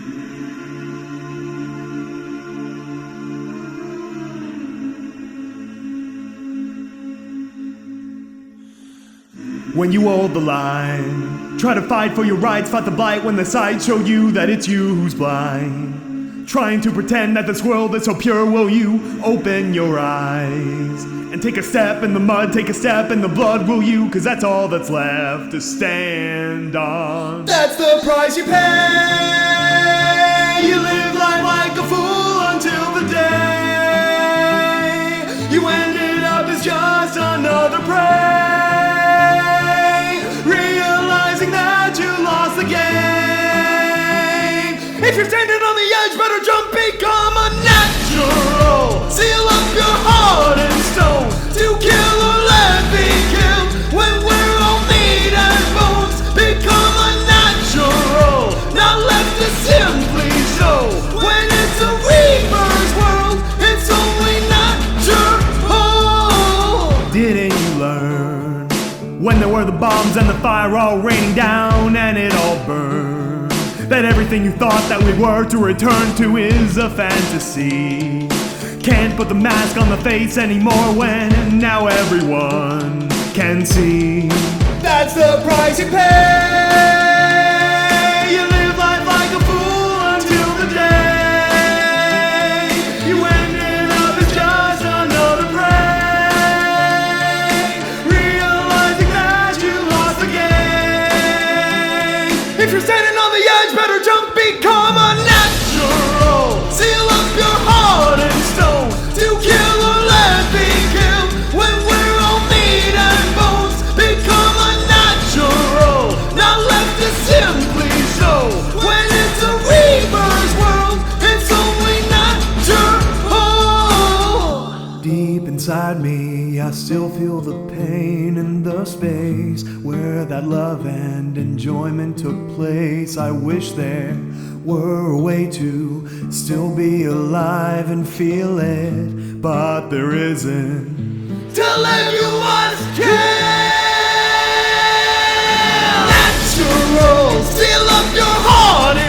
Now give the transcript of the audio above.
When you hold the line, try to fight for your rights, fight the blight when the sights show you that it's you who's blind. Trying to pretend that this world is so pure, will you open your eyes? And take a step in the mud, take a step in the blood, will you? Cause that's all that's left to stand on. That's the price you pay. You live life like a fool until the day you ended up as just another prey. That you lost the game. If you're standing on the edge, better jump, become a natural. Seal up your heart and stone to kill or let be killed. When we're all meat and bones, become a natural, not left to simply show. When it's a reaper's world, it's only natural. Didn't you learn? When there were the bombs and the fire all raining down and it all burned, that everything you thought that we were to return to is a fantasy. Can't put the mask on the face anymore when now everyone can see. That's the price you pay. You live life like a fool until the day you ended up as just another prey. If you're standing on the edge, better jump, become a natural. Seal up your heart and stone to kill or let be killed. When we're all meat and bones, become a natural, not left to simply show. When it's a reaper's world, it's only natural. Deep inside me, I still feel the pain in the space where that love and enjoyment took place. I wish there were a way to still be alive and feel it, but there isn't. Till everyone's killed. Natural, seal up your heart